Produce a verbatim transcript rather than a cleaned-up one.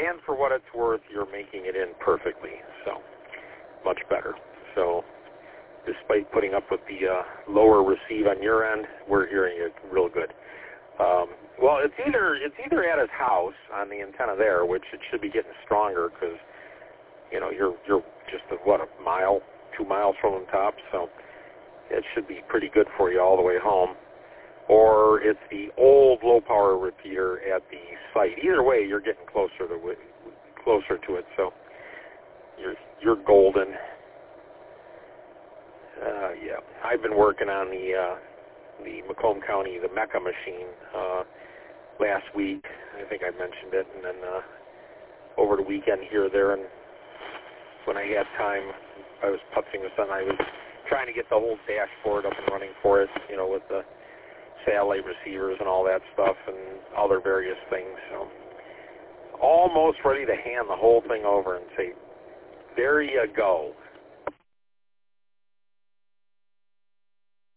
and for what it's worth, you're making it in perfectly, so much better. So despite putting up with the uh, lower receive on your end, we're hearing it real good. Um, well, it's either it's either at his house on the antenna there, which it should be getting stronger because you know you're you're just a, what a mile, two miles from the top, so it should be pretty good for you all the way home. Or it's the old low power repeater at the site. Either way, you're getting closer to it, closer to it, so you're you're golden. Uh, yeah, I've been working on the uh, the Macomb County, the Mecca machine uh, last week. I think I mentioned it, and then uh, over the weekend here or there, and when I had time, I was putzing with something. I was trying to get the whole dashboard up and running for it, you know, with the satellite receivers and all that stuff and other various things. So almost ready to hand the whole thing over and say, there you go.